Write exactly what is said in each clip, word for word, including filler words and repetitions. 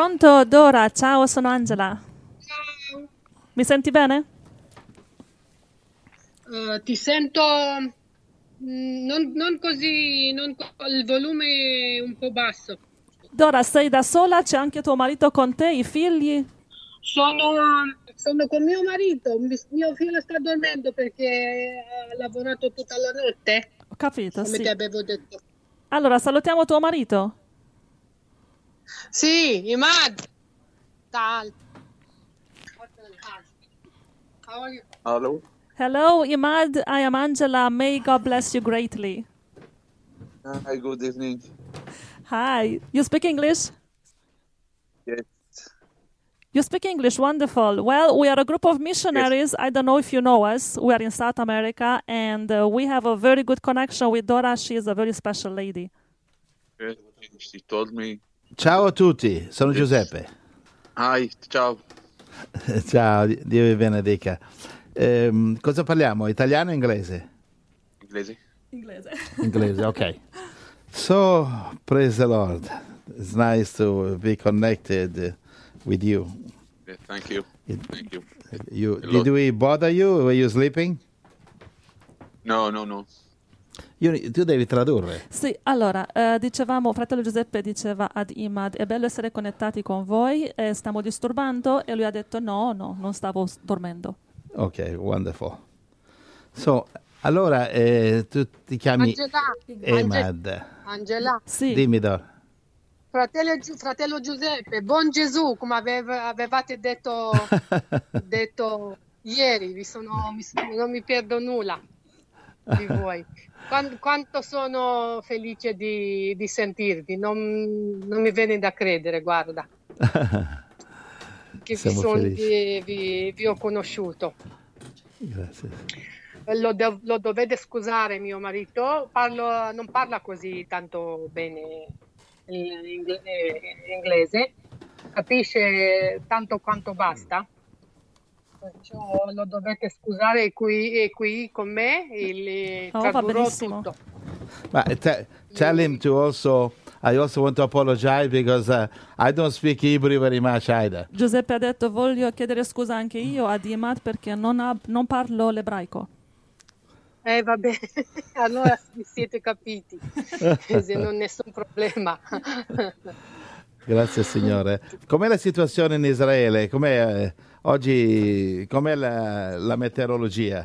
Pronto, Dora? Ciao, sono Angela. Ciao. Mi senti bene? Eh, ti sento mm, non, non così, non co- il volume è un po' basso. Dora, sei da sola? C'è anche tuo marito con te, i figli? Sono, sono con mio marito, mi- mio figlio sta dormendo perché ha lavorato tutta la notte, Ho capito, come ti sì. avevo detto. Allora, salutiamo tuo marito. Sì, Imad. Tal. How are you? Hello. Hello, Imad. I am Angela. May God bless you greatly. Hi, good evening. Hi. You speak English? Yes, You speak English, wonderful. Well, we are a group of yes. missionaries. I don't know if you know us. We are in South America and uh, we have a very good connection with Dora. She is a very special lady. Yes, she told me. Ciao a tutti, sono Yes. Giuseppe. Hi, ciao. Ciao, Dio vi benedica. Ehm, cosa parliamo? Italiano o inglese? Inglese. Inglese. Inglese, ok. So, praise the Lord. It's nice to be connected with you. Yeah, thank you. It- Thank you. you Hello. did we bother you? Were you sleeping? No, no, no. Io- tu devi tradurre. Sì, allora, eh, dicevamo, fratello Giuseppe diceva ad Imad, è bello essere connettati con voi, eh, stiamo disturbando, e lui ha detto no, no, non stavo s- dormendo. Ok, wonderful. So, allora, eh, tu ti chiami Angela, Ange- Emad. Angela, Sì, Dimmi, Dor. fratello, Gi- fratello Giuseppe, buon Gesù, come aveva- avevate detto, detto ieri, vi sono, mi sono- non mi perdo nulla di voi. Quan- Quanto sono felice di, di sentirvi, non, non mi viene da credere, guarda, che vi, Siamo son- felici. vi- vi- vi ho conosciuto. Grazie. Lo, dov- lo dovete scusare, mio marito, parlo- non parla così tanto bene il- ingle- eh, inglese, capisce tanto quanto basta, perciò lo dovete scusare, è qui, è qui con me e le oh, va tradurrò benissimo. tutto. But te- tell him to also. I also want to apologize because uh, I don't speak Hebrew very much either. Giuseppe ha detto voglio chiedere scusa anche io ad Imad perché non, ha- non parlo l'ebraico. Eh, va bene, allora vi siete capiti, se non nessun problema. Grazie Signore. Com'è la situazione in Israele? Com'è eh, oggi? Com'è la, la meteorologia?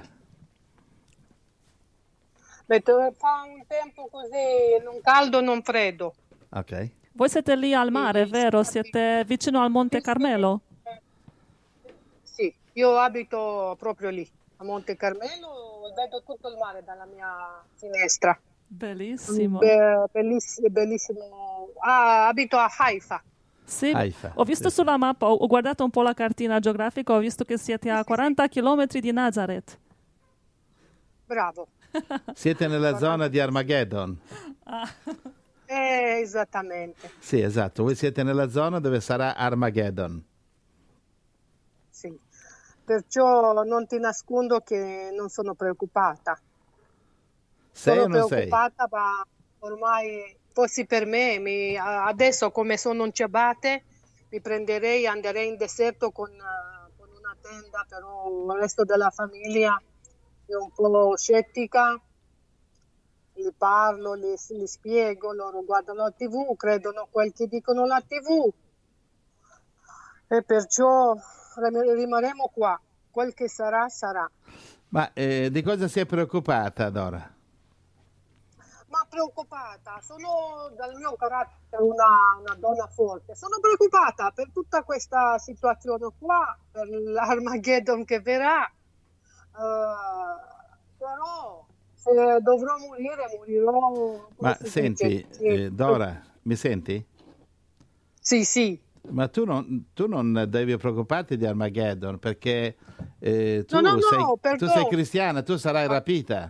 Metto- Fa un tempo così, non caldo, non freddo. Ok. Voi siete lì al mare, Sì, vero? sì, Siete vicino al Monte sì, Carmelo? sì, io abito proprio lì, a Monte Carmelo, vedo tutto il mare dalla mia finestra. Bellissimo. Be- bellissimo, bellissimo. Ah, abito a Haifa. Sì, Haifa, ho visto sì. sulla mappa, ho ho guardato un po' la cartina geografica, ho visto che siete a quaranta chilometri di Nazareth. Bravo. Siete nella zona di Armageddon? Eh, esattamente, Sì, esatto. Voi siete nella zona dove sarà Armageddon. sì. Perciò non ti nascondo che non sono preoccupata. Sei Sono o non sei? preoccupata, ma ormai fossi per me, mi- a- adesso come sono in ciabatte, mi prenderei, andrei in deserto con, eh, con una tenda, però il resto della famiglia è un po' scettica, gli parlo, gli, gli spiego, loro guardano la tivù, credono quel che dicono la tivù e perciò rim- rimarremo qua, quel che sarà sarà. Ma eh, di cosa sei preoccupata, Dora? Ma preoccupata, sono dal mio carattere una, una donna forte, sono preoccupata per tutta questa situazione qua, per l'Armageddon che verrà, eh, però se dovrò morire, morirò, come Ma si senti, dice? Sì, eh, Dora, mi senti? sì, sì. Ma tu non, tu non devi preoccuparti di Armageddon perché eh, No, no, tu, sei, no, tu sei perdono. cristiana, tu sarai rapita.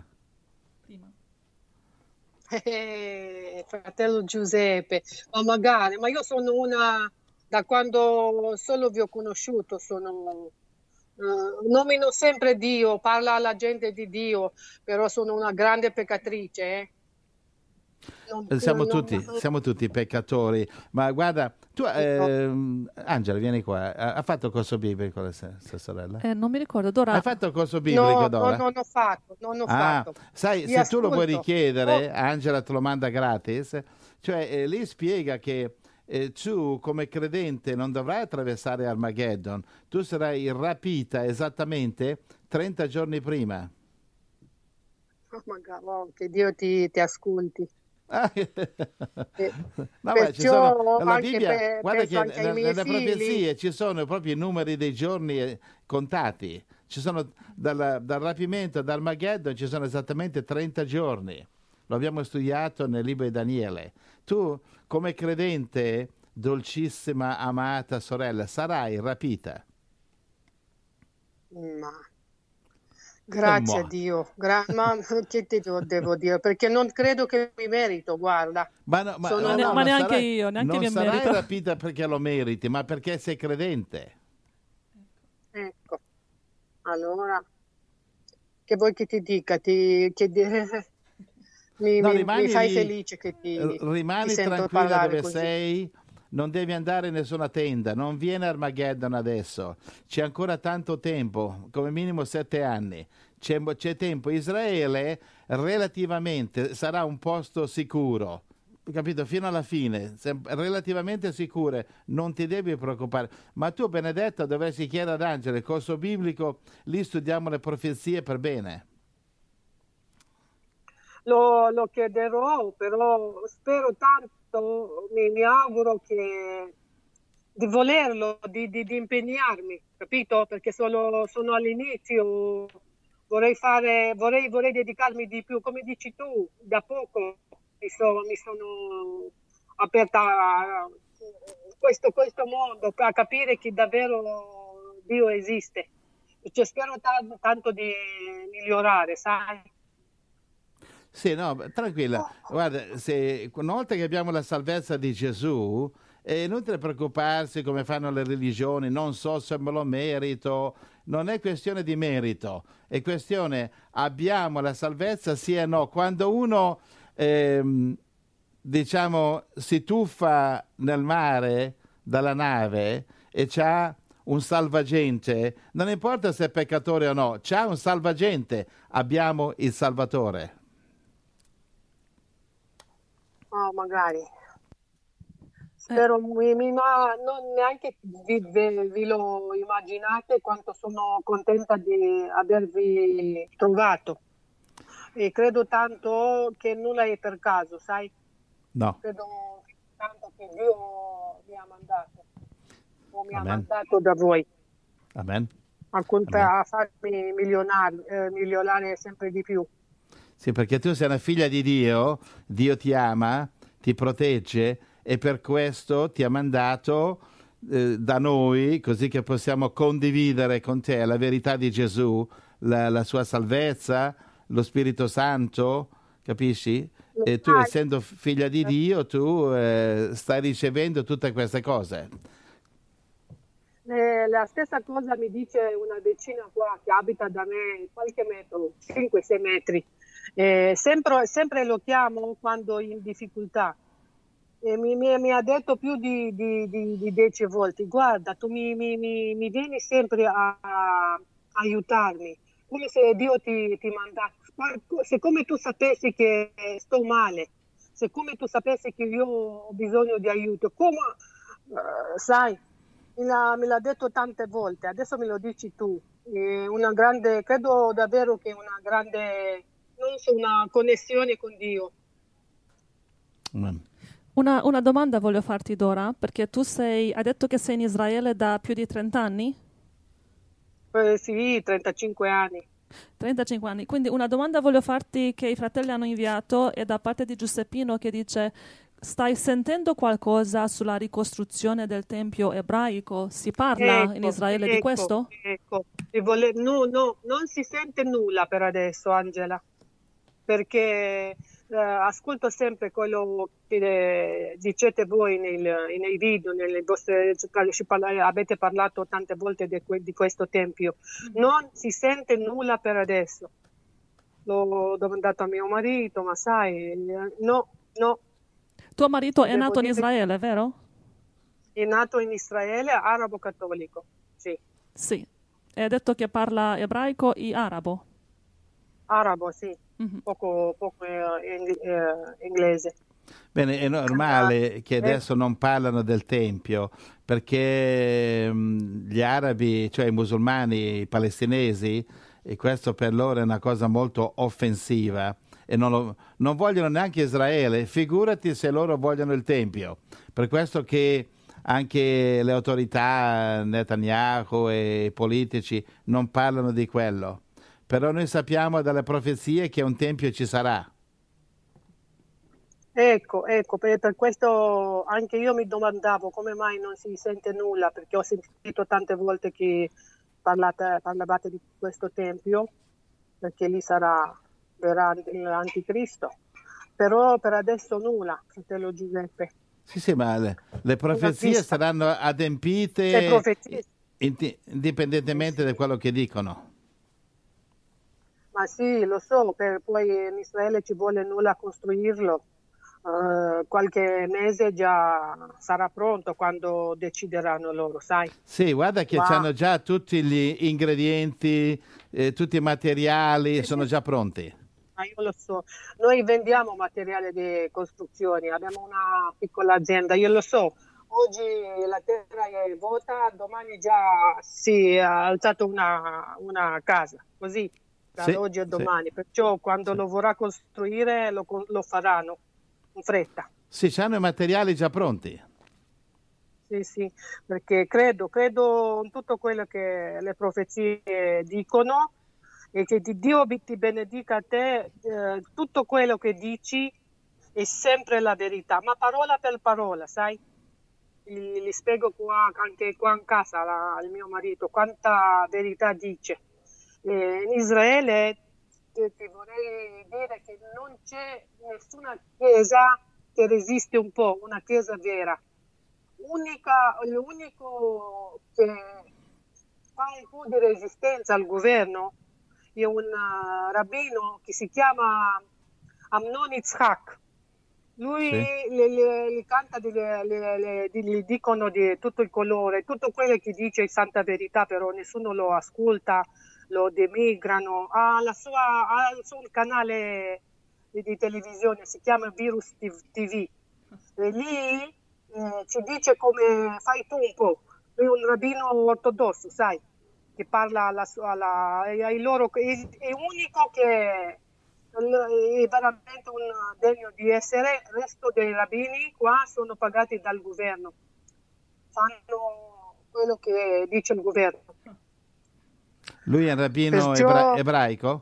Eh, fratello Giuseppe, ma magari, ma io sono una, da quando solo vi ho conosciuto, sono, eh, nomino sempre Dio, parla alla gente di Dio, però sono una grande peccatrice, eh. Non, Siamo non- tutti, siamo tutti peccatori, ma guarda, tu, ehm, Angela, vieni qua, ha, ha fatto il corso biblico la se- sua sorella? Eh, non mi ricordo. Dora, Hai fatto il corso biblico, no, no, Dora? non ho fatto, non ho Ah, fatto. sai, Vi se tu lo vuoi ascolto. richiedere, Oh, Angela te lo manda gratis, cioè eh, lì spiega che eh, tu come credente non dovrai attraversare Armageddon, tu sarai rapita esattamente trenta giorni prima. oh, magari, oh, che Dio ti, ti ascolti. Ah, E no, ma ci sono, perciò la anche Bibbia, pe- guarda penso che anche ai ne- miei nelle figli. profezie ci sono proprio i numeri dei giorni eh, contati. Ci sono dal, dal rapimento, dal Armageddon, ci sono esattamente trenta giorni. Lo abbiamo studiato nel libro di Daniele. Tu, come credente, dolcissima, amata sorella, sarai rapita. Ma E grazie a mo. Dio, Gra- ma che ti devo devo dire? Perché non credo che mi merito, guarda. Ma, no, ma, Sono ma ma, ne- no, ma una... non neanche sarai, io, neanche non mi sarai merito. rapita perché lo meriti, ma perché sei credente. Ecco, allora, che vuoi che ti dica? Ti, che di- mi, No, mi- mi rimani fai lì, felice che r- ti, ti rimani sento tranquilla parlare dove così. sei, non devi andare in nessuna tenda, non viene Armageddon adesso, c'è ancora tanto tempo, come minimo sette anni, c'è, c'è tempo. Israele relativamente sarà un posto sicuro, capito? Fino alla fine, sem- relativamente sicure, non ti devi preoccupare. Ma tu, Benedetta, dovresti chiedere ad Angelo il corso biblico, lì studiamo le profezie per bene. Lo, lo chiederò, però spero tanto, mi, mi auguro che di volerlo, di, di- di impegnarmi, capito? Perché sono, sono all'inizio, vorrei fare, vorrei, vorrei dedicarmi di più, come dici tu, da poco mi, so- mi sono aperta a questo, questo mondo, a capire che davvero Dio esiste. Cioè, spero ta- tanto di migliorare, sai? Sì, no, beh, tranquilla. Guarda, se, una volta che abbiamo la salvezza di Gesù, è inutile preoccuparsi come fanno le religioni, non so se me lo merito. Non è questione di merito, è questione abbiamo la salvezza, sì e no. Quando uno, ehm, diciamo, si tuffa nel mare dalla nave e c'ha un salvagente, non importa se è peccatore o no, c'ha un salvagente, abbiamo il Salvatore. Oh, magari. Eh, Spero, mi, mi- ma non neanche vi, ve- vi lo immaginate quanto sono contenta di avervi trovato. E credo tanto che nulla è per caso, sai? No, Credo tanto che Dio mi ha mandato, o mi ha amen, mandato da voi amen, a, amen. conta- a farmi milionare, eh, migliorare sempre di più. Sì, perché tu sei una figlia di Dio, Dio ti ama, ti protegge e per questo ti ha mandato eh, da noi, così che possiamo condividere con te la verità di Gesù, la, la sua salvezza, lo Spirito Santo, capisci? Lo E tu, sai? essendo figlia di Dio, tu eh, stai ricevendo tutte queste cose. Eh, la stessa cosa mi dice una vicina qua che abita da me qualche metro, cinque sei metri. Eh, sempre, sempre lo chiamo quando in difficoltà. E mi, mi- mi ha detto più di, di, di, di dieci volte, guarda, tu mi, mi- mi- mi vieni sempre a, a aiutarmi, come se Dio ti, ti mandasse, se come tu sapessi che sto male, se come tu sapessi che io ho bisogno di aiuto, come, eh, sai, me l'ha, me l'ha detto tante volte, adesso me lo dici tu. È una grande, credo davvero che una grande, non so, una connessione con Dio. Amen. Una, una domanda voglio farti, Dora, perché tu sei, hai detto che sei in Israele da più di trenta anni? Eh, sì, trentacinque anni. trentacinque anni. Quindi una domanda voglio farti che i fratelli hanno inviato è da parte di Giuseppino che dice: stai sentendo qualcosa sulla ricostruzione del tempio ebraico? Si parla in Ecco, Israele di ecco, questo? ecco. E vole- no, no, non si sente nulla per adesso, Angela, perché eh, ascolto sempre quello che eh, dicete voi nel- nei video, nelle vostre, ci parla- avete parlato tante volte di, que- di questo tempio. Non si sente nulla per adesso. L'ho domandato a mio marito, ma sai, eh, no, No, Tuo marito è devo nato in dire Israele, vero? che è nato in Israele, arabo cattolico. Sì, Sì. E hai detto che parla ebraico e arabo. arabo, sì. Mhm. Poco, poco eh, ing- eh, inglese. Bene, è Ah, normale che eh, adesso non parlano del Tempio perché mh, gli arabi, cioè i musulmani, i palestinesi, e questo per loro è una cosa molto offensiva e non, lo- non vogliono neanche Israele, figurati se loro vogliono il Tempio. Per questo che anche le autorità, Netanyahu e i politici non parlano di quello. Però noi sappiamo dalle profezie che un Tempio ci sarà. Ecco, ecco, per, per questo anche io mi domandavo come mai non si sente nulla, perché ho sentito tante volte che parlate- parlavate di questo tempio, perché lì sarà, verrà l'anticristo. Però per adesso nulla, fratello Giuseppe. Sì, sì, ma le, le Una profezie pista. saranno Le adempite profezie. indi- Sì, indipendentemente da sì. quello che dicono. Ma sì, lo so, per, poi in Israele ci vuole nulla costruirlo. Eh, qualche mese già sarà pronto quando decideranno loro, sai? Sì, guarda che Ma hanno già tutti gli ingredienti, eh, tutti i materiali, sì, sono sì, già pronti. ma io lo so. Noi vendiamo materiale di costruzioni, abbiamo una piccola azienda, io lo so. Oggi la terra è vuota, domani già si è alzata una, una casa, così, da Sì, oggi a sì, domani. Perciò quando sì. lo vorrà costruire lo, lo faranno in fretta. Sì, hanno i materiali già pronti. Sì, sì, perché credo, credo in tutto quello che le profezie dicono e che di Dio vi- ti benedica a te, eh, tutto quello che dici è sempre la verità, ma parola per parola, sai? Gli, gli spiego qua, anche qua in casa la- al mio marito quanta verità dice. Eh, in Israele ti, ti vorrei dire che non c'è nessuna chiesa che resiste un po', una chiesa vera. Unica, l'unico che fa un po' di resistenza al governo è un uh, rabbino che si chiama Amnon Yitzhak. Lui Sì. le, le- le canta, di- le, le- le- di- gli dicono di tutto il colore, tutto quello che dice è santa verità, però nessuno lo ascolta, lo demigrano. Ha, la sua, ha il suo canale di, di televisione, si chiama Virus T V. E lì eh, ci dice come fai tu un po'. Lui è un rabbino ortodosso, sai, che parla alla, sua- alla, ai loro, è, è unico che è veramente un degno di essere. Il resto dei rabbini qua sono pagati dal governo, fanno quello che dice il governo. Lui è un rabbino ebra- Perciò ebraico?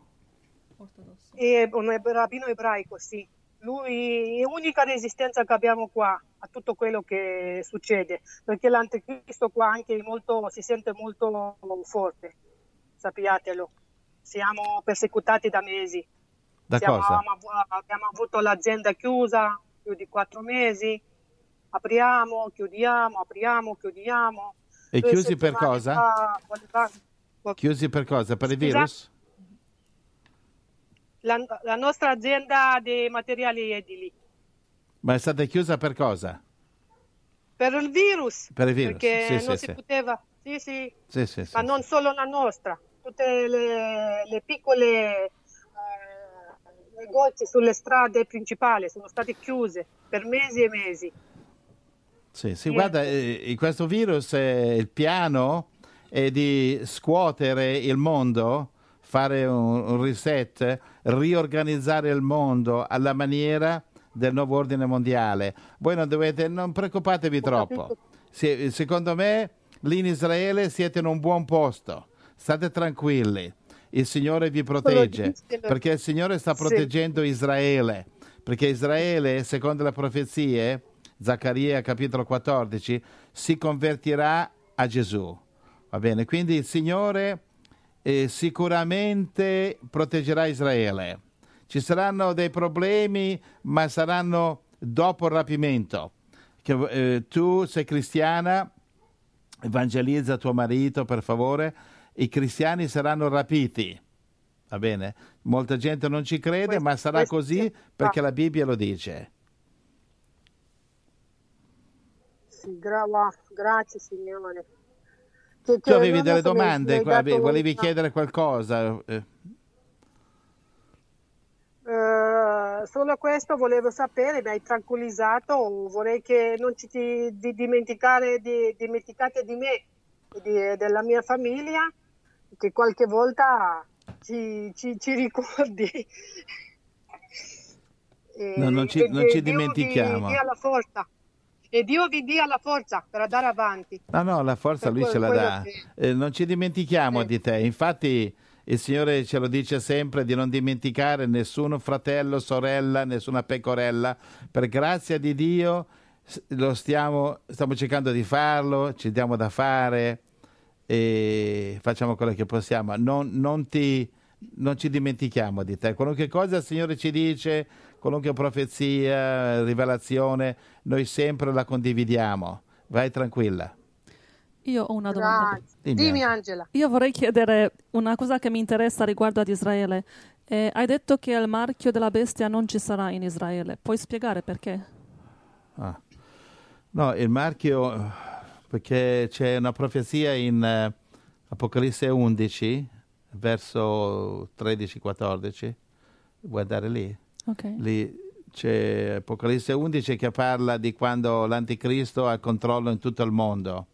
è un rabbino ebraico, sì. Lui è l'unica resistenza che abbiamo qua a tutto quello che succede, perché l'anticristo qua anche è molto, si sente molto forte, sappiatelo. Siamo persecutati da mesi. Da Siamo, cosa? abbiamo avuto l'azienda chiusa più di quattro mesi, apriamo, chiudiamo, apriamo, chiudiamo. E Due chiusi per settimane cosa? fa, voleva- Chiusi per cosa? Per il scusa, virus? la, la nostra azienda di materiali edili. Ma è stata chiusa per cosa? Per il virus, Per il virus? Sì, perché non sì, si sì. poteva, sì, sì, Sì, sì, ma sì, sì. non solo la nostra, tutte le, le piccole eh, negozi sulle strade principali sono state chiuse per mesi e mesi. Sì, sì, guarda, Niente. eh, questo virus, eh, il piano è di scuotere il mondo, fare un, un reset, riorganizzare il mondo alla maniera del nuovo ordine mondiale. Voi non dovete, non preoccupatevi Ho troppo. capito. Se- secondo me, lì in Israele siete in un buon posto. State tranquilli. Il Signore vi Questo lo protegge, dice, perché il Signore sta sì, proteggendo Israele. Perché Israele, secondo le profezie, Zaccaria capitolo quattordici, si convertirà a Gesù. Va bene? Quindi il Signore eh, sicuramente proteggerà Israele. Ci saranno dei problemi, ma saranno dopo il rapimento. Che, eh, tu sei cristiana, evangelizza tuo marito, per favore. I cristiani saranno rapiti. Va bene? Molta gente non ci crede, questo, ma sarà questo sì. così Ah, perché la Bibbia lo dice. sì, gra- grazie Signore. Che, Tu che avevi delle adesso mi, mi domande, hai qua- dato volevi una- chiedere qualcosa? Eh, Eh, solo questo volevo sapere, mi hai tranquillizzato, vorrei che non ci ti, di dimenticare di, dimenticate di me e di- della mia famiglia, che qualche volta ci, ci- ci ricordi. no, non E, ci, e non ci Dio Dio vi dia dimentichiamo. la forza. E Dio vi dia la forza per andare avanti, No, no, la forza per lui ce que- la quello dà. che... Eh, non ci dimentichiamo sì. di te. Infatti il Signore ce lo dice sempre di non dimenticare nessun fratello, sorella, nessuna pecorella. Per grazia di Dio s- lo stiamo, stiamo cercando di farlo, ci diamo da fare e facciamo quello che possiamo. Non, non ti, non ci dimentichiamo di te. Qualunque cosa il Signore ci dice, qualunque profezia, rivelazione, noi sempre la condividiamo. Vai tranquilla. Io ho una domanda. Grazie. Dimmi, Dimmi Angela. Angela. Io vorrei chiedere una cosa che mi interessa riguardo ad Israele. Eh, hai detto che il marchio della bestia non ci sarà in Israele. Puoi spiegare perché? Ah. No, il marchio, perché c'è una profezia in eh, Apocalisse undici, verso tredici quattordici. Guardare lì. Ok. Lì c'è Apocalisse undici che parla di quando l'Anticristo ha il controllo in tutto il mondo.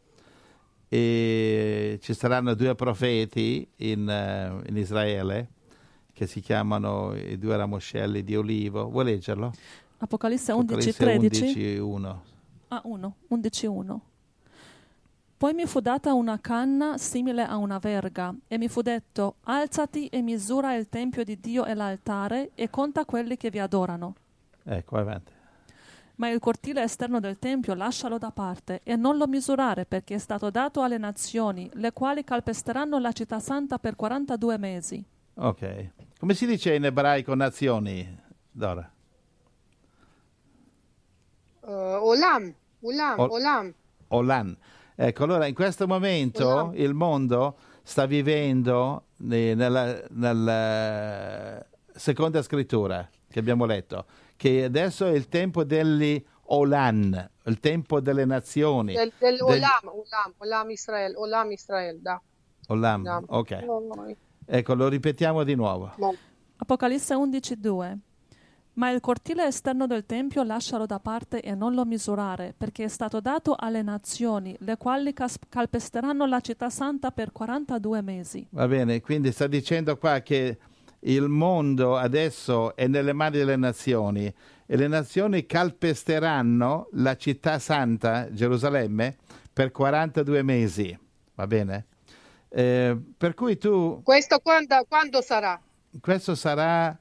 E ci saranno due profeti in, eh, in Israele che si chiamano i due ramoscelli di olivo. Vuoi leggerlo? Apocalisse undici Apocalisse tredici. undici uno. Ah, uno. undici uno. Poi mi fu data una canna simile a una verga, e mi fu detto: alzati e misura il tempio di Dio e l'altare, e conta quelli che vi adorano. Ecco, avanti. Ma il cortile esterno del tempio lascialo da parte, e non lo misurare, perché è stato dato alle nazioni, le quali calpesteranno la città santa per quarantadue mesi. Ok. Come si dice in ebraico nazioni, Dora? Uh, Olam, Olam, O- Olam, Olan. Ecco, allora in questo momento Olam. il mondo sta vivendo ne- nella, nella seconda scrittura che abbiamo letto, che adesso è il tempo degli Olan, il tempo delle nazioni. Del, del Degli Olam, Olam, Olam Israel, Olam Israel, da. Olam, Olam. ok. Oh, Ecco, lo ripetiamo di nuovo. mo- Apocalisse undici due. Ma il cortile esterno del tempio lascialo da parte e non lo misurare, perché è stato dato alle nazioni, le quali cas- calpesteranno la città santa per quarantadue mesi. Va bene, quindi sta dicendo qua che il mondo adesso è nelle mani delle nazioni e le nazioni calpesteranno la città santa, Gerusalemme, per quarantadue mesi. Va bene? Eh, per cui tu, Questo quando, quando sarà? questo sarà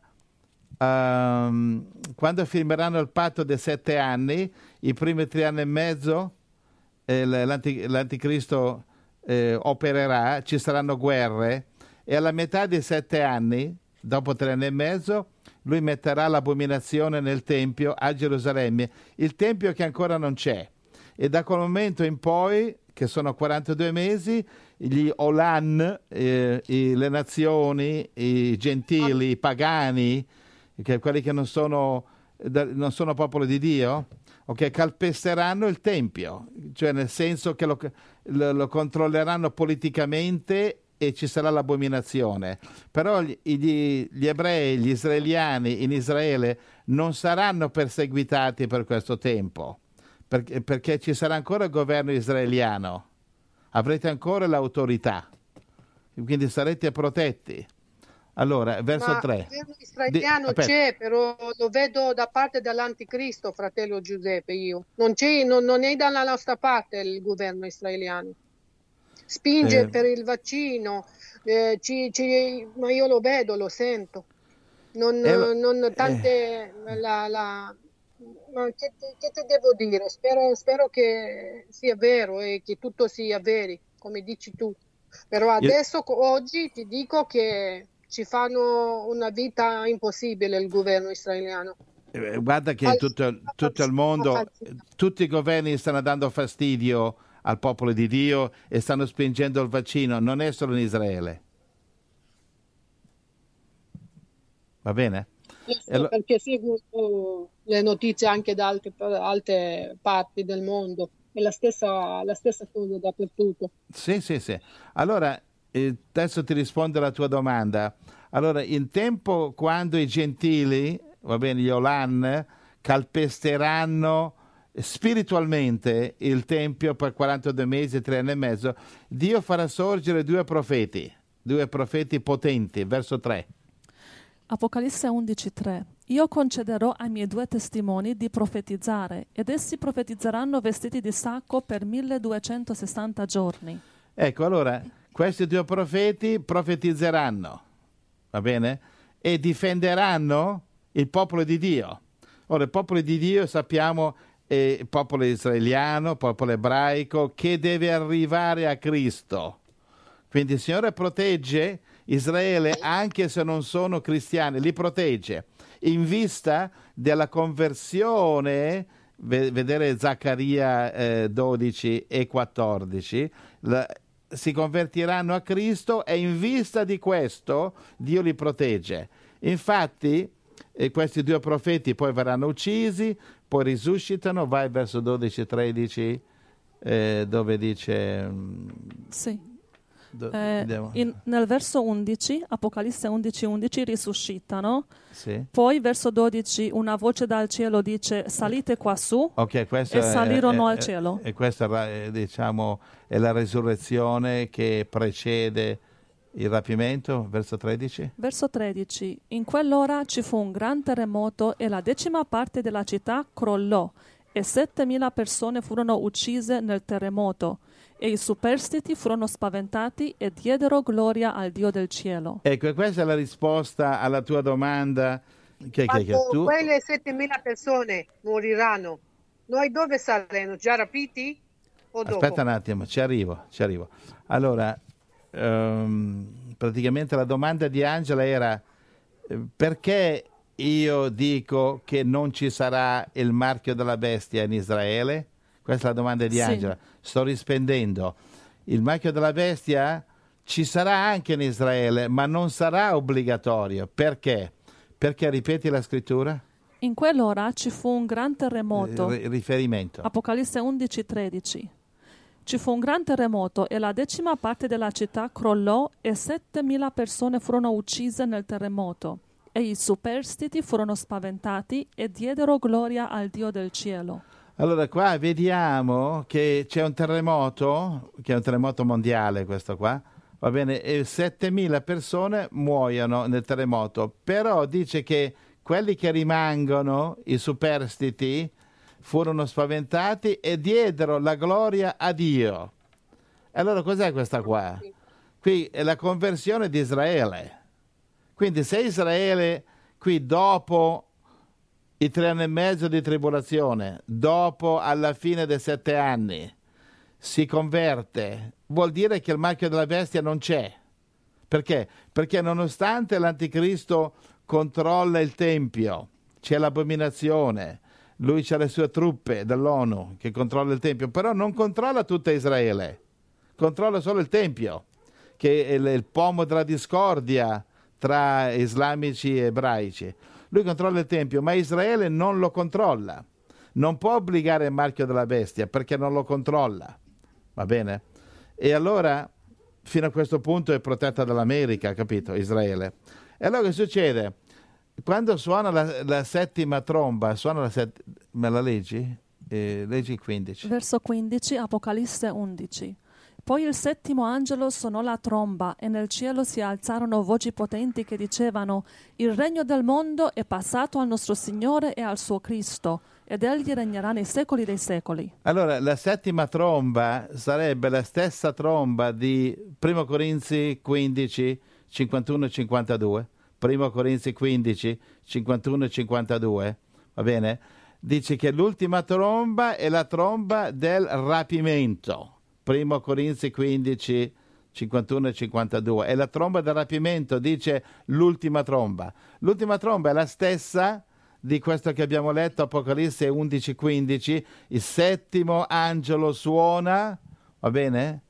ehm, quando firmeranno il patto dei sette anni, i primi tre anni e mezzo, eh, l- l'anti- l'anticristo eh, opererà, ci saranno guerre e alla metà dei sette anni, dopo tre anni e mezzo, lui metterà l'abominazione nel Tempio a Gerusalemme, il Tempio che ancora non c'è. E da quel momento in poi, che sono quarantadue mesi, gli Olan, eh, i- le nazioni, i gentili, i pagani, che quelli che non sono, da- non sono popolo di Dio, ok, calpesteranno il Tempio, cioè nel senso che lo, lo- lo controlleranno politicamente e ci sarà l'abominazione. Però gli, gli- gli ebrei, gli israeliani in Israele non saranno perseguitati per questo tempo, perché, perché ci sarà ancora il governo israeliano, avrete ancora l'autorità, quindi sarete protetti. Allora, verso Ma il tre. governo Di- israeliano aspetta. c'è, però lo vedo da parte dell'anticristo, fratello Giuseppe, io. Non c'è, non, non è dalla nostra parte il governo israeliano. Spinge Eh, per il vaccino, eh, ci- ci- ma io lo vedo, lo sento. Non, e lo- non eh, tante... La, la- ma che, te- che te devo dire? Spero, spero che sia vero e che tutto sia vero, come dici tu. Però il- adesso, co- oggi, ti dico che ci fanno una vita impossibile il governo israeliano. eh, guarda che in tutto, Falsità, tutto il falsità, mondo falsità. tutti i governi stanno dando fastidio al popolo di Dio e stanno spingendo il vaccino, non è solo in Israele. Va bene? Lo E so, allo- perché seguo le notizie anche da altre, altre parti del mondo. è la stessa, la stessa cosa dappertutto. Sì, sì, sì. Allora, eh, adesso ti rispondo alla tua domanda. Allora, in tempo quando i gentili, va bene, gli Olan, calpesteranno spiritualmente il Tempio per quarantadue mesi e tre anni e mezzo, Dio farà sorgere due profeti, due profeti potenti, verso tre. Apocalisse undici tre. Io concederò ai miei due testimoni di profetizzare, ed essi profetizzeranno vestiti di sacco per milleduecentosessanta giorni. Ecco, allora, questi due profeti profetizzeranno, va bene? E difenderanno il popolo di Dio. Ora, il popolo di Dio, sappiamo, è il popolo israeliano, popolo ebraico, che deve arrivare a Cristo. Quindi il Signore protegge Israele anche se non sono cristiani, li protegge in vista della conversione. Vedere Zaccaria eh, dodici e quattordici, la, si convertiranno a Cristo e in vista di questo Dio li protegge. Infatti eh, questi due profeti poi verranno uccisi, poi risuscitano. Vai verso dodici tredici eh, dove dice... Sì. Do, Eh, in, nel verso undici, Apocalisse undici undici, risuscitano. Sì. Poi verso dodici una voce dal cielo dice salite qua su, okay, e è, salirono è, al cielo. E questa è, diciamo, è la risurrezione che precede il rapimento, verso tredici. Verso tredici. In quell'ora ci fu un gran terremoto e la decima parte della città crollò e settemila persone furono uccise nel terremoto. E i superstiti furono spaventati e diedero gloria al Dio del cielo. Ecco, e questa è la risposta alla tua domanda. Che, che, che tu... Quelle settemila persone moriranno, noi dove saremo? Già rapiti o dopo? Aspetta un attimo, ci arrivo, ci arrivo. Allora, um, praticamente la domanda di Angela era eh, perché io dico che non ci sarà il marchio della bestia in Israele? Questa è la domanda di Sì. Angela. Sto rispondendo. Il marchio della bestia ci sarà anche in Israele, ma non sarà obbligatorio. Perché? Perché ripeti la scrittura? In quell'ora ci fu un gran terremoto. R- riferimento. Apocalisse undici tredici. Ci fu un gran terremoto e la decima parte della città crollò e settemila persone furono uccise nel terremoto. E i superstiti furono spaventati e diedero gloria al Dio del cielo. Allora qua vediamo che c'è un terremoto, che è un terremoto mondiale questo qua, va bene, e settemila persone muoiono nel terremoto, però dice che quelli che rimangono, i superstiti, furono spaventati e diedero la gloria a Dio. Allora cos'è questa qua? Qui è la conversione di Israele. Quindi se Israele qui dopo i tre anni e mezzo di tribolazione, dopo alla fine dei sette anni, si converte, vuol dire che il marchio della bestia non c'è. Perché? Perché nonostante l'anticristo controlla il Tempio, c'è l'abominazione, lui c'ha le sue truppe dell'ONU che controlla il Tempio, però non controlla tutta Israele, controlla solo il Tempio, che è il, il pomo della discordia tra islamici e ebraici. Lui controlla il Tempio, ma Israele non lo controlla. Non può obbligare il marchio della bestia perché non lo controlla. Va bene? E allora, fino a questo punto è protetta dall'America, capito? Israele. E allora che succede? Quando suona la, la settima tromba, suona la set... me la leggi? Eh, leggi quindici. Verso quindici, Apocalisse undici. Poi il settimo angelo suonò la tromba e nel cielo si alzarono voci potenti che dicevano: il regno del mondo è passato al nostro Signore e al suo Cristo, ed egli regnerà nei secoli dei secoli. Allora, la settima tromba sarebbe la stessa tromba di Primo Corinzi quindici, cinquantuno e cinquantadue. Primo Corinzi quindici, cinquantuno e cinquantadue, va bene? Dice che l'ultima tromba è la tromba del rapimento. Primo Corinzi quindici, cinquantuno e cinquantadue. E la tromba del rapimento dice l'ultima tromba. L'ultima tromba è la stessa di questo che abbiamo letto, Apocalisse undici quindici. Il settimo angelo suona, va bene?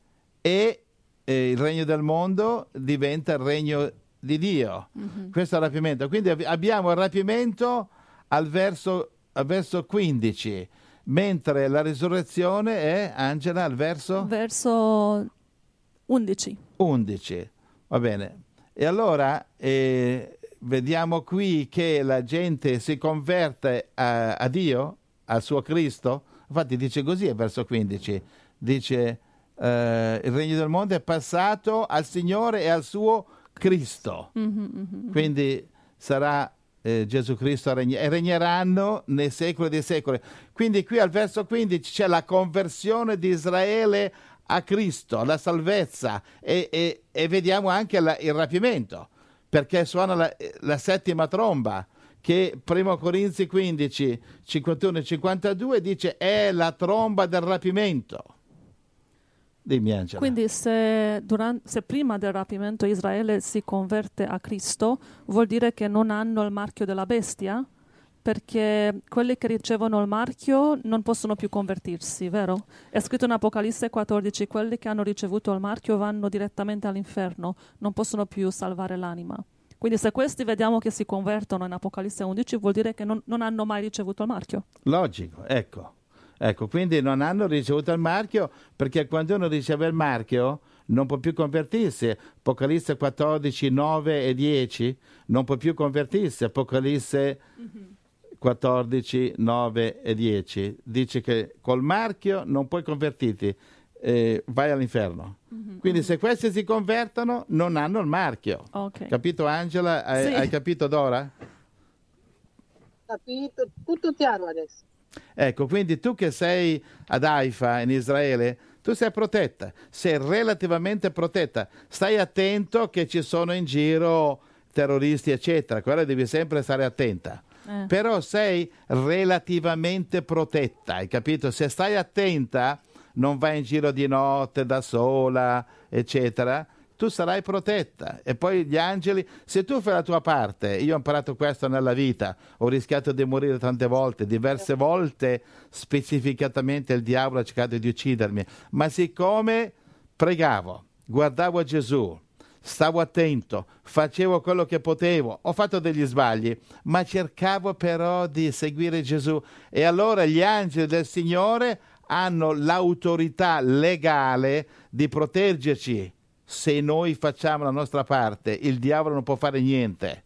E eh, il regno del mondo diventa il regno di Dio. Mm-hmm. Questo è il rapimento. Quindi ab- abbiamo il rapimento al verso, al verso quindici. mentre la risurrezione è, Angela, al verso Verso undici. undici. Va bene. E allora eh, vediamo qui che la gente si converte a, a Dio, al suo Cristo. Infatti dice così al verso quindici. Dice eh, il regno del mondo è passato al Signore e al suo Cristo. Mhm, mhm. Quindi sarà eh, Gesù Cristo regni- e regneranno nei secoli dei secoli. Quindi qui al verso quindici c'è la conversione di Israele a Cristo, la salvezza, e, e- e vediamo anche la- il rapimento, perché suona la, la settima tromba, che primo Corinzi quindici, cinquantuno e cinquantadue dice è la tromba del rapimento. Dimmi, Angela. Quindi se, duran- se prima del rapimento Israele si converte a Cristo, vuol dire che non hanno il marchio della bestia? Perché quelli che ricevono il marchio non possono più convertirsi, vero? È scritto in Apocalisse quattordici, quelli che hanno ricevuto il marchio vanno direttamente all'inferno, non possono più salvare l'anima. Quindi se questi vediamo che si convertono in Apocalisse undici, vuol dire che non, non hanno mai ricevuto il marchio. Logico, ecco. Ecco, quindi non hanno ricevuto il marchio, perché quando uno riceve il marchio non può più convertirsi. Apocalisse quattordici, nove e dieci non può più convertirsi. Apocalisse quattordici, nove e dieci dice che col marchio non puoi convertirti, eh, vai all'inferno. Quindi se questi si convertono non hanno il marchio. Ok. Capito, Angela? Hai, Sì. hai capito, Dora? Capito? Tutto chiaro adesso. Ecco, quindi tu che sei ad Haifa, in Israele, tu sei protetta, sei relativamente protetta. Stai attento che ci sono in giro terroristi, eccetera, quello devi sempre stare attenta. Eh. Però sei relativamente protetta, hai capito? Se stai attenta, non vai in giro di notte da sola, eccetera, tu sarai protetta. E poi gli angeli, se tu fai la tua parte, io ho imparato questo nella vita, ho rischiato di morire tante volte, diverse volte specificatamente il diavolo ha cercato di uccidermi, ma siccome pregavo, guardavo a Gesù, stavo attento, facevo quello che potevo, ho fatto degli sbagli, ma cercavo però di seguire Gesù, e allora gli angeli del Signore hanno l'autorità legale di proteggerci. Se noi facciamo la nostra parte, il diavolo non può fare niente.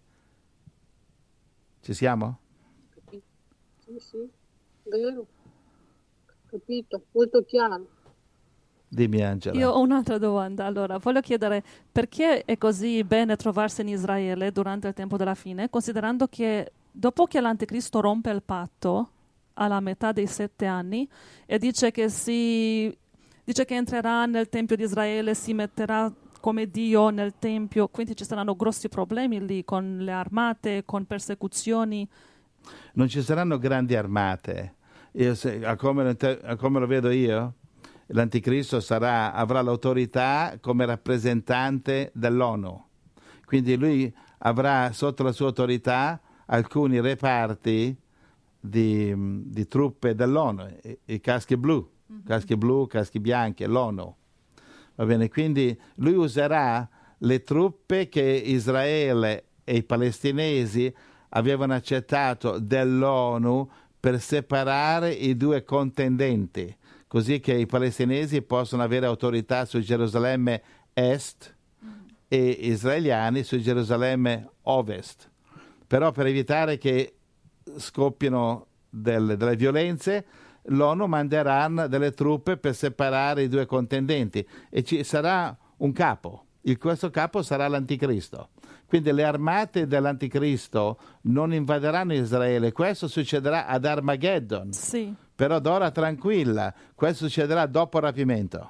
Ci siamo? Capito? Sì, sì, vero. Capito, molto chiaro. Dimmi, Angela. Io ho un'altra domanda. Allora, voglio chiedere perché è così bene trovarsi in Israele durante il tempo della fine, considerando che dopo che l'Anticristo rompe il patto alla metà dei sette anni e dice che si dice che entrerà nel Tempio di Israele, si metterà come Dio nel Tempio, quindi ci saranno grossi problemi lì con le armate, con persecuzioni. Non ci saranno grandi armate. Io, se, a, come lo, inter- a come lo vedo io, l'Anticristo sarà, avrà l'autorità come rappresentante dell'ONU. Quindi lui avrà sotto la sua autorità alcuni reparti di, di truppe dell'ONU, i, i caschi blu, mm-hmm. caschi blu, caschi bianchi, l'ONU. Va bene, quindi lui userà le truppe che Israele e i palestinesi avevano accettato dell'ONU per separare i due contendenti, così che i palestinesi possono avere autorità su Gerusalemme Est e israeliani su Gerusalemme Ovest. Però per evitare che scoppino del, delle violenze, l'ONU manderà delle truppe per separare i due contendenti e ci sarà un capo. Il, questo capo sarà l'Anticristo. Quindi le armate dell'Anticristo non invaderanno Israele. Questo succederà ad Armageddon. Sì. Però Dora, tranquilla, questo succederà dopo il rapimento.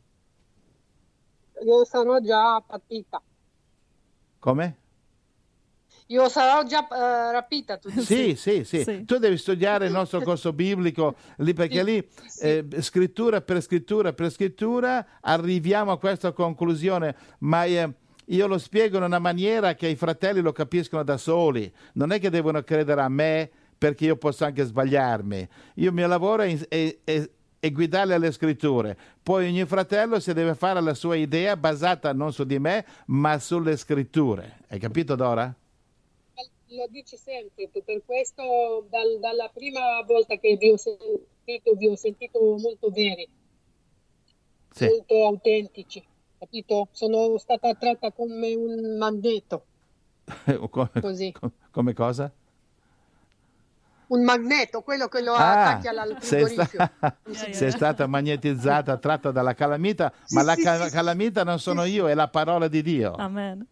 Io sono già partita. Come? Io sarò già eh, rapita, tu dici? Sì, sì, sì, Sì. Tu devi studiare il nostro corso biblico lì, perché Sì, lì sì. eh, scrittura per scrittura per scrittura arriviamo a questa conclusione, ma eh, io lo spiego in una maniera che i fratelli lo capiscono da soli. Non è che devono credere a me, perché io posso anche sbagliarmi. Io, il mio lavoro è, è, è, è guidarli alle scritture. Poi ogni fratello si deve fare la sua idea basata non su di me, ma sulle scritture. Hai capito, Dora? Lo dici sempre, per questo dal- dalla prima volta che vi ho, sen- sentito, vi ho sentito molto veri, Sì. molto autentici, capito? Sono stata attratta come un magneto, come, così. come cosa? Un magneto, quello che lo Ah, attacchi al sei, sta- frigorifero. Yeah, sei yeah. stata magnetizzata, attratta dalla calamita, Sì, ma la sì, ca- sì, sì, calamita non sì, sono sì. io, è la parola di Dio. Amen.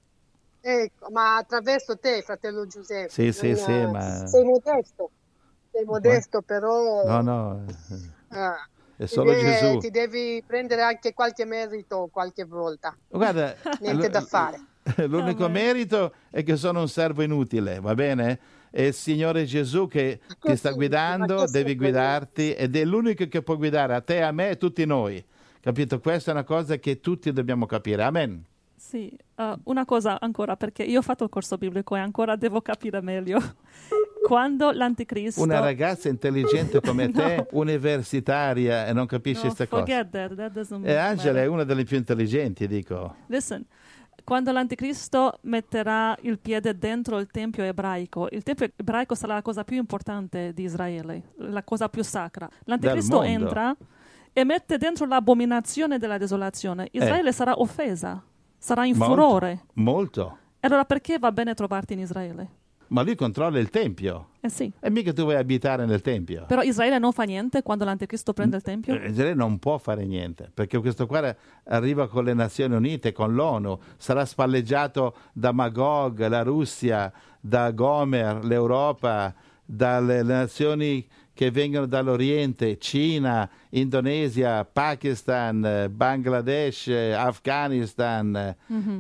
Ecco, ma attraverso te, fratello Giuseppe, Sì, sì, non, sì, eh, ma... sei modesto, sei Come? modesto, però No, no, eh, è ti, solo de- Gesù. ti devi prendere anche qualche merito qualche volta, Guarda, niente da fare. l'unico Amen. merito è che sono un servo inutile, va bene? È il Signore Gesù che Ma ti che sta finti, ma guidando, che devi servo inutile? guidarti ed è l'unico che può guidare a te, a me e a tutti noi. Capito? Questa è una cosa che tutti dobbiamo capire. Amen. Sì, uh, una cosa ancora, perché io ho fatto il corso biblico e ancora devo capire meglio. Quando l'anticristo... Una ragazza intelligente come No. te, universitaria, e non capisce No, queste cose. forget that, that doesn't E Angela matter. è una delle più intelligenti, dico. Listen, quando l'anticristo metterà il piede dentro il tempio ebraico, il tempio ebraico sarà la cosa più importante di Israele, la cosa più sacra. L'anticristo mondo. entra e mette dentro l'abominazione della desolazione. Israele sarà offesa, sarà in Molto, furore. molto. E allora perché va bene trovarti in Israele? Ma lui controlla il Tempio. Eh sì. E mica tu vuoi abitare nel Tempio. Però Israele non fa niente quando l'anticristo prende il tempio? Eh, Israele non può fare niente, perché questo qua arriva con le Nazioni Unite, con l'ONU, sarà spalleggiato da Magog, la Russia, da Gomer, l'Europa, dalle nazioni che vengono dall'Oriente, Cina, Indonesia, Pakistan, eh, Bangladesh, eh, Afghanistan, eh,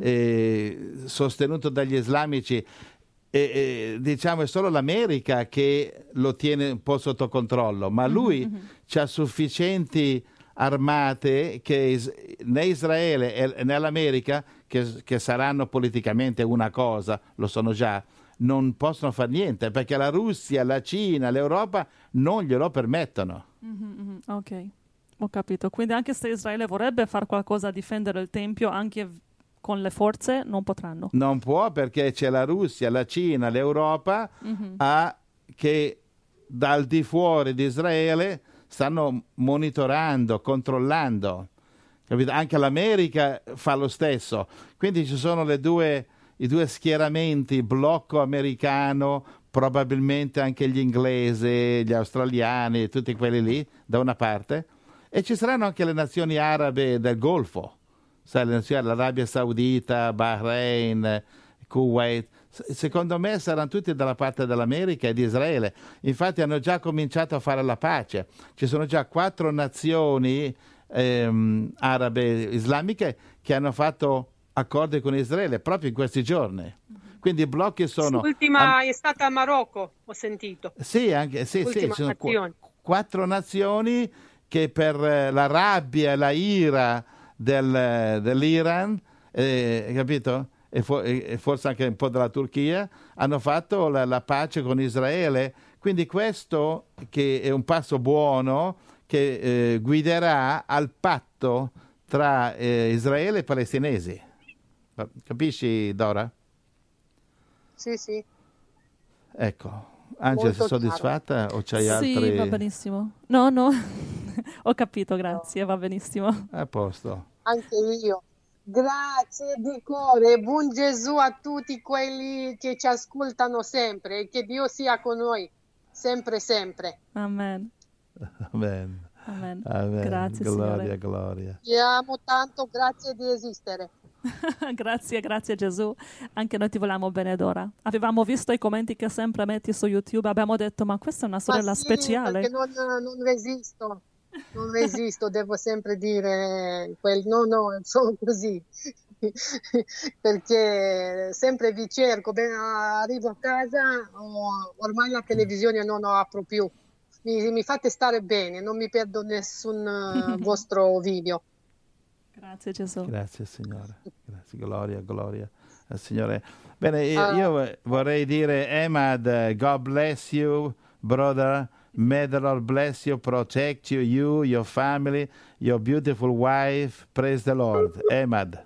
eh, sostenuto dagli islamici. E, e, diciamo è solo l'America che lo tiene un po' sotto controllo, ma lui ha sufficienti armate che is- né Israele e né l'America, che, che saranno politicamente una cosa, lo sono già, non possono fare niente perché la Russia, la Cina, l'Europa non glielo permettono. Mhm, mhm, ok, ho capito. Quindi anche se Israele vorrebbe fare qualcosa a difendere il Tempio, anche v- con le forze, non potranno. Non può perché c'è la Russia, la Cina, l'Europa a- che dal di fuori di Israele stanno monitorando, controllando. Capito? Anche l'America fa lo stesso. Quindi ci sono le due, i due schieramenti, blocco americano, probabilmente anche gli inglesi, gli australiani, tutti quelli lì, da una parte, e ci saranno anche le nazioni arabe del Golfo. Sai, le nazioni, l'Arabia Saudita, Bahrain, Kuwait, S- secondo me saranno tutti dalla parte dell'America e di Israele. Infatti hanno già cominciato a fare la pace. Ci sono già quattro nazioni ehm, arabe islamiche che hanno fatto accordi con Israele proprio in questi giorni. Quindi i blocchi sono... L'ultima am- è stata a Marocco, ho sentito. sì, anche, sì, sì, Ultima ci sono qu- nazione. quattro nazioni che per eh, la rabbia e la ira del- dell'Iran, eh, capito? E, fo- e- e forse anche un po' della Turchia, hanno fatto la, la pace con Israele. Quindi questo che è un passo buono che eh, guiderà al patto tra eh, Israele e i palestinesi. Capisci, Dora? Sì, sì, Ecco. Angela, sei molto chiaro. soddisfatta o c'hai Sì, altri... va benissimo. No, no, ho capito, grazie, va benissimo. A posto. Anche io. Grazie di cuore, buon Gesù a tutti quelli che ci ascoltano sempre e che Dio sia con noi, sempre, sempre. Amen. Amen. Amen. Amen. Grazie, gloria, Signore. gloria. Ti amo tanto, grazie di esistere. Grazie, grazie Gesù. Anche noi ti vogliamo bene, Dora. Avevamo visto i commenti che sempre metti su YouTube, abbiamo detto, ma questa è una Ma sorella sì, speciale. perché non, non resisto, non resisto, devo sempre dire quel no, no, sono così. Perché sempre vi cerco, beh, arrivo a casa, oh, ormai la televisione non la apro più. Mi, mi fate stare bene, non mi perdo nessun eh, vostro video. Grazie Gesù. Grazie Signore. Grazie, gloria, gloria al Signore. Bene, io, Ah. io vorrei dire, Emad, eh, God bless you, brother. May the Lord bless you, protect you, you, your family, your beautiful wife. Praise the Lord. Emad.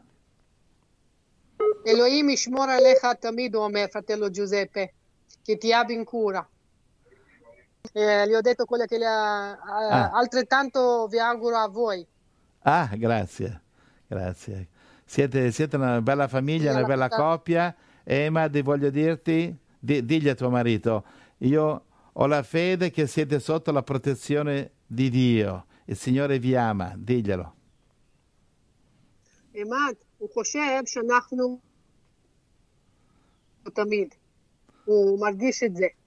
Elohim ishmor alecha tamid, Omer, fratello Giuseppe, che ti abbia in cura. eh, gli ho detto quello che le ha, ha- Ah, altrettanto vi auguro a voi ah, grazie, grazie. Siete, siete una bella e famiglia, una alla bella tutta. coppia. Emad, voglio dirti, di- digli a tuo marito, io ho la fede che siete sotto la protezione di Dio. Il Signore vi ama, diglielo. עימאד, הוא חושב שאנחנו תמיד, הוא מרגיש את זה.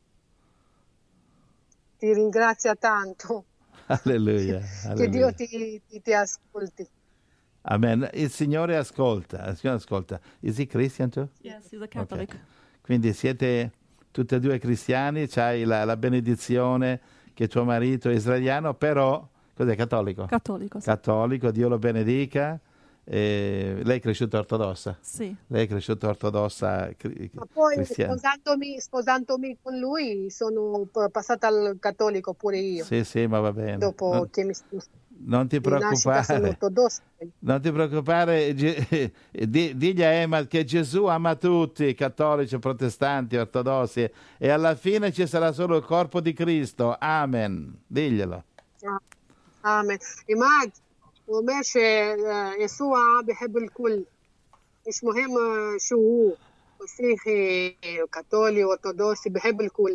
Ti ringrazia tanto, Alleluia, che Dio alleluia. ti, ti, ti ascolti. Amen. Il Signore ascolta, il Signore ascolta. Is he Christian too? Yes, he's a Catholic. Quindi siete tutti e due cristiani, c'hai la, la benedizione che tuo marito è israeliano, però cos'è, cattolico? Cattolico, sì. Cattolico, Dio lo benedica. E lei è cresciuta ortodossa? Sì. Lei è cresciuta ortodossa cri- Ma poi cristiana? sposandomi, sposandomi con lui sono p- passata al cattolico pure io, Sì, sì, ma va bene. dopo Non, che mi, non ti di nascita sono preoccupare. ortodossa. Non ti preoccupare, Ge- di- digli a Emma che Gesù ama tutti, cattolici, protestanti, ortodossi, e alla fine ci sarà solo il corpo di Cristo. Amen. Diglielo. آه، آمين. عماد وماشي يسوع بيحب الكل مش مهم آه، شو هو مسيحي كاثولي أرثوذكسي بيحب الكل.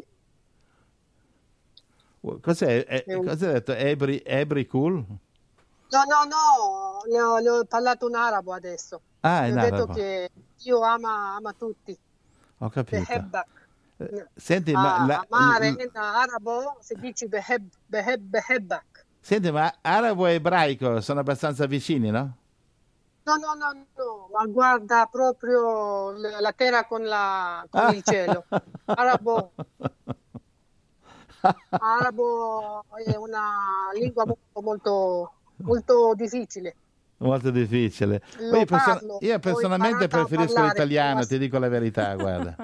Cos'è? Eh, È un- Cosa hai detto? Ebri, Ebri cool? No, no, no, le ho, le ho parlato in arabo adesso. Ah, Le in ho detto arabo. che Dio ama, ama tutti. Ho capito. بحبك. Eh, Senti, ma, Ah, la- amare l- in arabo si dice بحب بحب بحبك. senti, ma arabo e ebraico sono abbastanza vicini, no? No, no, no, no, ma guarda proprio l- la terra con, la, con il cielo. Arabo, arabo è una lingua molto, molto, molto difficile. Molto difficile. Poi Lo perso- parlo, io ho personalmente imparato a preferisco parlare, l'italiano, ma, ti dico la verità, guarda.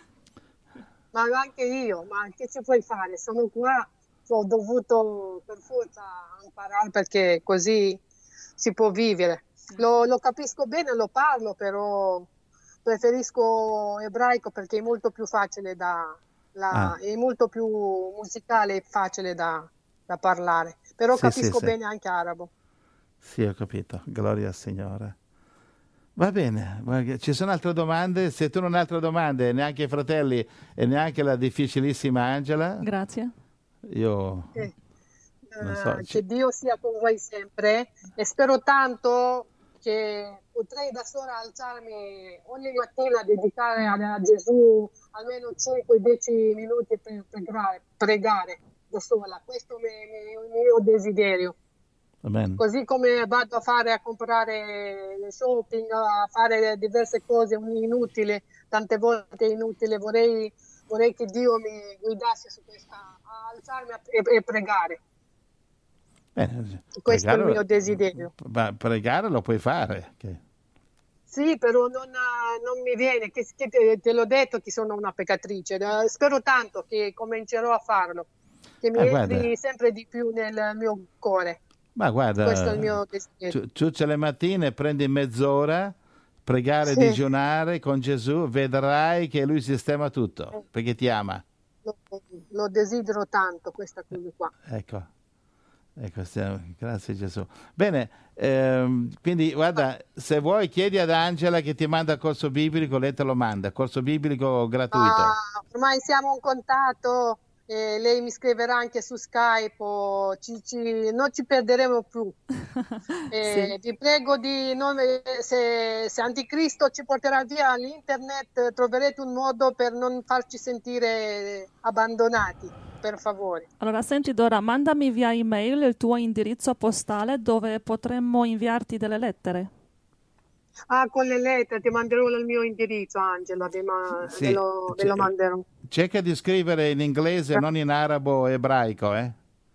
ma anche io, ma che ci puoi fare? Sono qua, ho dovuto per forza imparare perché così si può vivere. Lo, lo capisco bene, lo parlo, però preferisco ebraico perché è molto più facile da, la- Ah, è molto più musicale e facile da, da parlare. Però sì, sì, capisco sì. bene anche arabo. Sì, ho capito. Gloria al Signore. Va bene, guarda, ci sono altre domande? Se tu non hai altre domande, neanche i fratelli e neanche la difficilissima Angela, Grazie. io Eh, non so. eh, ci- che Dio sia con voi sempre e spero tanto che potrei da sola alzarmi ogni mattina, dedicare a, a Gesù almeno cinque dieci minuti per pregare, pregare da sola. Questo è il mio desiderio. Amen. Così come vado a fare a comprare le shopping, a fare diverse cose inutili, tante volte inutili, vorrei, vorrei che Dio mi guidasse su questa, a alzarmi a- e, e pregare. Bene, Questo è il pregare, mio desiderio. ma pregare lo puoi fare. che- Sì, però non, ah, non mi viene, che, che te, te l'ho detto che sono una peccatrice. Eh, Spero tanto che comincerò a farlo, che mi Eh, entri guarda, sempre di più nel mio cuore. ma Questo è il guarda, mio desiderio. tu, tutte le mattine prendi mezz'ora, pregare, Sì, digiunare con Gesù, vedrai che Lui sistema tutto, perché ti ama. lo, lo desidero tanto, questa cosa qua. Ecco, ecco, stiamo- grazie Gesù. Bene, ehm, quindi guarda, se vuoi chiedi ad Angela che ti manda il corso biblico, lei te lo manda, corso biblico gratuito. Ah, ormai siamo in contatto, e lei mi scriverà anche su Skype, o ci- ci- non ci perderemo più. Sì. Eh, vi prego di non, se, se Anticristo ci porterà via all'internet, troverete un modo per non farci sentire abbandonati, per favore. Allora, senti Dora, mandami via email il tuo indirizzo postale dove potremmo inviarti delle lettere. Ah, con le lettere ti manderò il mio indirizzo, Angela, ve, ma- ve Sì, lo, ve ce- lo manderò. cerca di scrivere in inglese, non in arabo o ebraico, eh?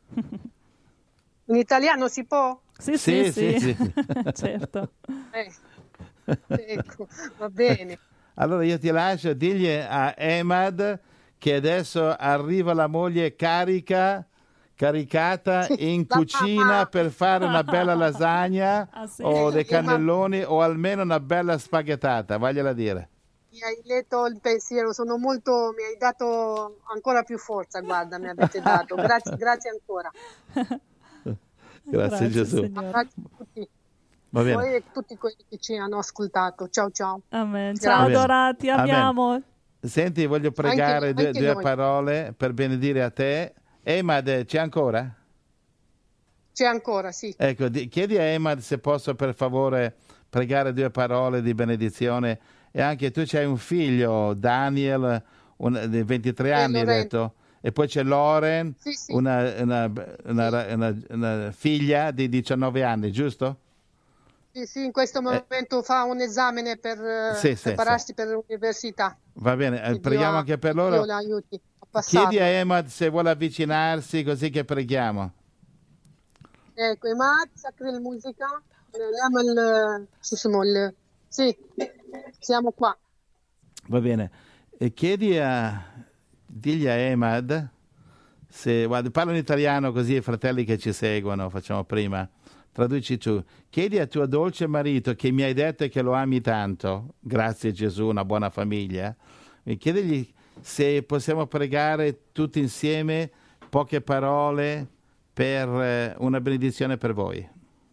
In italiano si può? Sì, sì, Sì, sì, sì, sì. Eh, certo. ecco, va bene. Allora io ti lascio, digli a Emad che adesso arriva la moglie carica, caricata in La cucina mamma, per fare una bella lasagna Ah, sì? o dei la, mam- cannelloni o almeno una bella spaghettata, vagliela dire. mi hai letto il pensiero, sono molto, mi hai dato ancora più forza, guarda, mi avete dato. Grazie, grazie ancora. Grazie Gesù. Signore. Grazie a tutti. Va bene. Voi e tutti quelli che ci hanno ascoltato. Ciao ciao. Amen. Grazie. Ciao Va bene. adorati, Amen. amiamo. Senti, voglio pregare Anche- due, anche due noi. parole per benedire a te. Emad, c'è ancora? C'è ancora, sì. Ecco, di- chiedi a Emad se posso per favore pregare due parole di benedizione. E anche tu c'hai un figlio, Daniel, un- di ventitré E anni, hai Loren. detto. E poi c'è Loren, Sì, sì. una, una- una- una- una figlia di diciannove anni, giusto? Sì, sì, in questo momento fa un esame per eh, Sì, sì, prepararsi per l'università. Va bene, eh, Che preghiamo Dio, anche per che Dio loro. la aiuti a Chiedi passarlo. a Emad se vuole avvicinarsi così che preghiamo. Ecco, Imad, sacri il musica, نعمل شو اسمه ال- sì, siamo qua. Va bene. E chiedi a... digli a Emad se... Guarda, parlo in italiano così i fratelli che ci seguono, facciamo prima. Traduci tu. Chiedi a tuo dolce marito che mi hai detto che lo ami tanto, grazie Gesù, una buona famiglia, e chiedigli se possiamo pregare tutti insieme poche parole per eh, una benedizione per voi.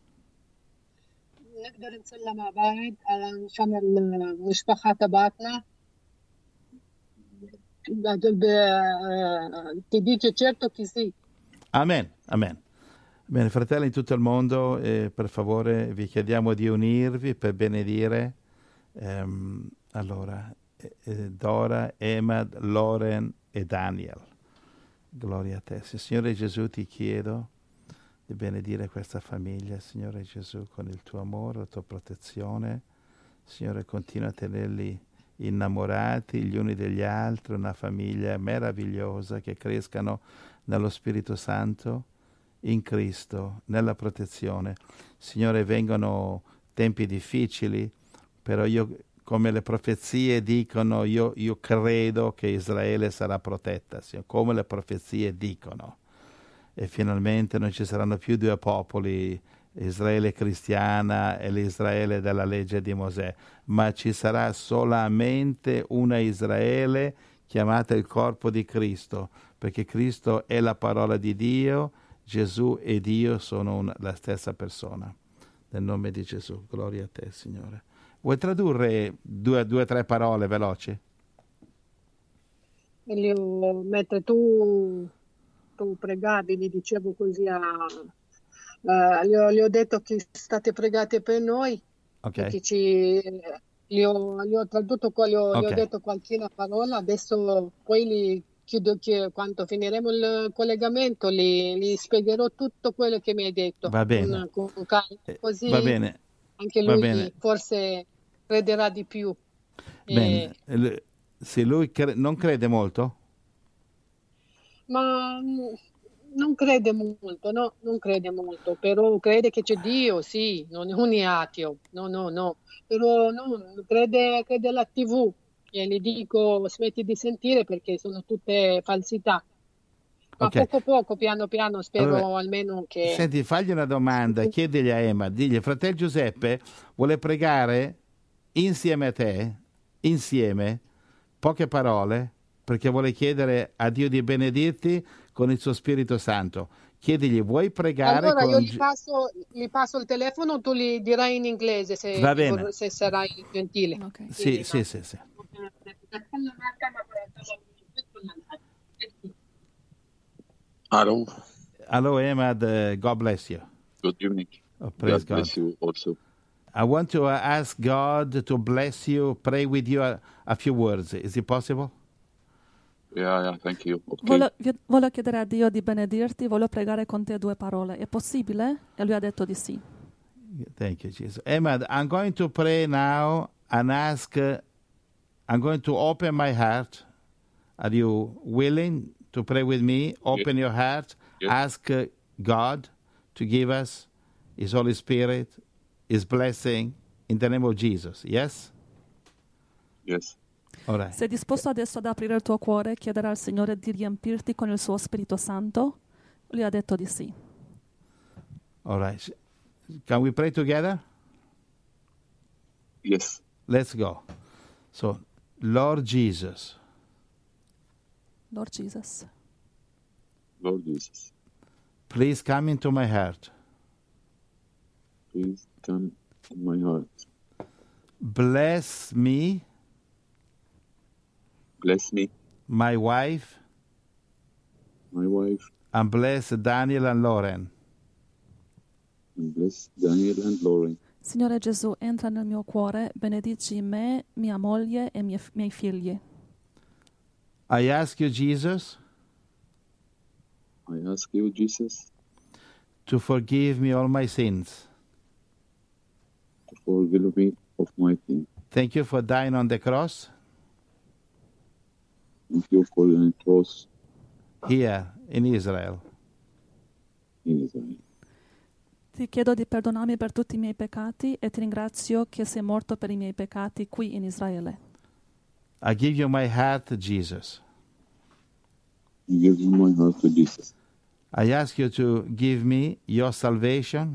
نقدر نصلي مع بعض عشان المشبخة تبعتنا ti dice certo che sì. Amen, amen. Bene, fratelli in tutto il mondo, eh, per favore vi chiediamo di unirvi per benedire ehm, allora, eh, eh, Dora, Emad, Loren e Daniel. Gloria a te. Signore Gesù, ti chiedo di benedire questa famiglia, Signore Gesù, con il tuo amore, la tua protezione. Signore, continua a tenerli innamorati gli uni degli altri, una famiglia meravigliosa, che crescano nello Spirito Santo, in Cristo, nella protezione. Signore, vengono tempi difficili, però io, come le profezie dicono, io, io credo che Israele sarà protetta, Signore, come le profezie dicono. E finalmente non ci saranno più due popoli, Israele cristiana e l'Israele della legge di Mosè, ma ci sarà solamente una Israele chiamata il corpo di Cristo, perché Cristo è la parola di Dio, Gesù e Dio sono una, la stessa persona. Nel nome di Gesù, gloria a te, Signore. Vuoi tradurre due o tre parole veloci? Io, mentre tu, tu pregavi, gli dicevo così a... Uh, gli, ho, gli ho detto che state pregate per noi, Ok. che ci, gli, ho, gli ho tradotto, qua, gli ho, gli ho Ok. detto qualche parola, adesso poi li chiudo, che quando finiremo il collegamento gli, gli spiegherò tutto quello che mi hai detto. Va bene. Con, con calma, Eh, così Va bene. anche Va lui bene. forse crederà di più. Bene. E- L- Se lui cre- non crede molto? ma mm, non crede molto, no, non crede molto, però crede che c'è Dio, sì, non è un ateo, no, no, no, però no, crede, crede alla tivù e gli dico smetti di sentire perché sono tutte falsità, ma Ok. poco poco, piano piano, spero Allora, almeno che... Senti, fagli una domanda, chiedigli a Emma, digli, fratello Giuseppe vuole pregare insieme a te, insieme, poche parole, perché vuole chiedere a Dio di benedirti con il suo Spirito Santo. Chiedigli, vuoi pregare Allora io con... gli Gi- passo, gli passo il telefono, tu gli dirai in inglese se, Va gli bene. vor- se sarai gentile. Ok. Sì, sì, sì, sì. Hello. Hello, Emma, the- God bless you. Good evening. Oh, praise God God. bless you also. I want to uh, ask God to bless you, pray with you a, a few words. Is it possible? Yeah, yeah, thank you. Okay. Voglio, vi- voglio chiedere a Dio di benedirti, voglio pregare con te due parole. È possibile? E lui ha detto di sì. Thank you, Jesus. Emma, I'm going to pray now and ask, uh, I'm going to open my heart. Are you willing to pray with me? Open your heart. Yes. Ask uh, God to give us His Holy Spirit, His blessing in the name of Jesus. Yes? Yes. All right. Sei disposto adesso ad aprire il tuo cuore e chiedere al Signore di riempirti con il suo Spirito Santo? Lui ha detto di sì. All right. Can we pray together? Yes. Let's go. So, Lord Jesus, Lord Jesus, Lord Jesus, please come into my heart. please come in my heart. Bless me, Bless me, my wife, my wife, and bless Daniel and Lauren. and bless Daniel and Lauren. Signore Gesù, entra nel mio cuore, benedici me, mia moglie e mie, miei figli. I ask you, Jesus, I ask you, Jesus, to forgive me all my sins. to forgive me of my sin. Thank you for dying on the cross Thank you for the cross here in Israel. in Israel. Ti chiedo di perdonarmi per tutti i miei peccati e ti ringrazio che sei morto per i miei peccati qui in Israele. I give you my heart, Jesus. I give you my heart to Jesus. I ask you to give me your salvation,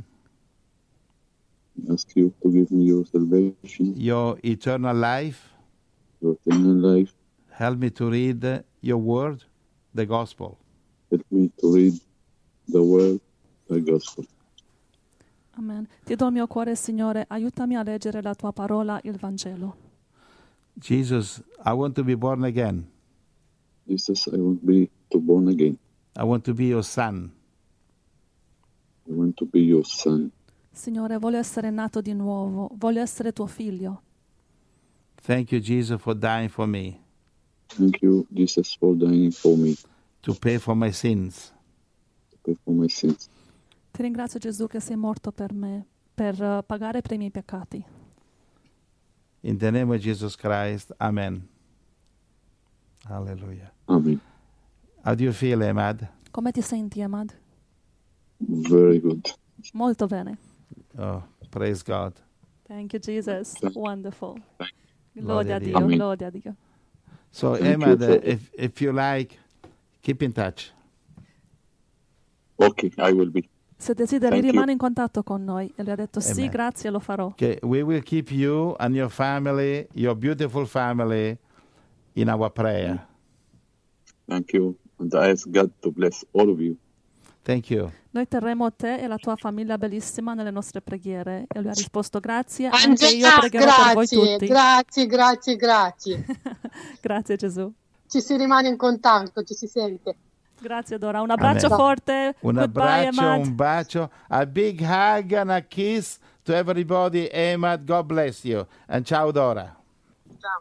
I ask you to give me your salvation, your eternal life. your eternal life. Help me to read your word, the gospel. Help me to read the word, the gospel. Amen. Ti do il mio cuore, Signore, aiutami a leggere la tua parola, il Vangelo. Jesus, I want to be born again. Jesus, I want to be to born again. I want to be your son. I want to be your son. Signore, voglio essere nato di nuovo, voglio essere tuo figlio. Thank you, Jesus, for dying for me, Thank you, Jesus, for dying for me, to pay for my sins. to pay for my sins. Ti ringrazio, Gesù, che sei morto per me, per uh, pagare per i miei peccati. In the name of Jesus Christ, amen. Hallelujah. Amen. How do you feel, Ahmad? Come ti senti, Ahmad? Very good. Molto bene. Oh, praise God. Thank you, Jesus. Wonderful. Gloria Gloria a a Dio. Dio, Amen. gloria a Dio. So, Thank Ahmad, you uh, for- if, if you like, keep in touch. Okay, I will be. Se desideri, Thank you. rimane in contatto con noi. E lui ha detto, sì, Amen. grazie, lo farò. Okay, we will keep you and your family, your beautiful family, in our prayer. Thank you. And I ask God to bless all of you. Thank you. Noi terremo te e la tua famiglia bellissima nelle nostre preghiere. E lui ha risposto, grazie, anche io Angela, pregherò per voi grazie, tutti. grazie, grazie, grazie. Grazie, Gesù. Ci si rimane in contatto, ci si sente. Grazie, Dora. Un abbraccio Amen. forte. Un Goodbye, abbraccio, Ahmad. un bacio, a big hug and a kiss to everybody. Ahmad, God bless you. And ciao, Dora. Ciao.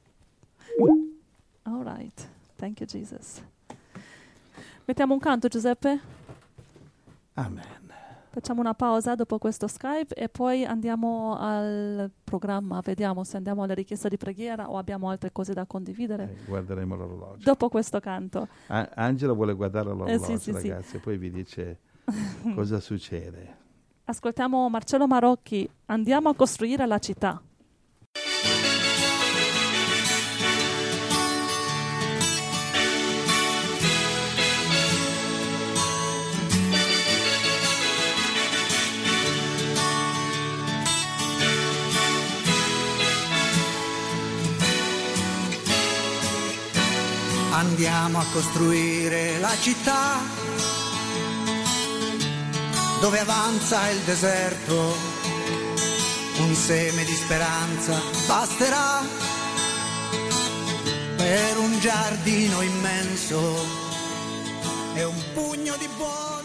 All right. Thank you, Jesus. Mettiamo un canto, Giuseppe? Amen. Facciamo una pausa dopo questo Skype e poi andiamo al programma. Vediamo se andiamo alle richieste di preghiera o abbiamo altre cose da condividere. Eh, Guarderemo l'orologio. Dopo questo canto. A- Angelo vuole guardare l'orologio, Eh, sì, sì, sì. ragazzi, e poi vi dice cosa succede. Ascoltiamo Marcello Marocchi. Andiamo a costruire la città. Andiamo a costruire la città dove avanza il deserto, un seme di speranza basterà per un giardino immenso e un pugno di buoni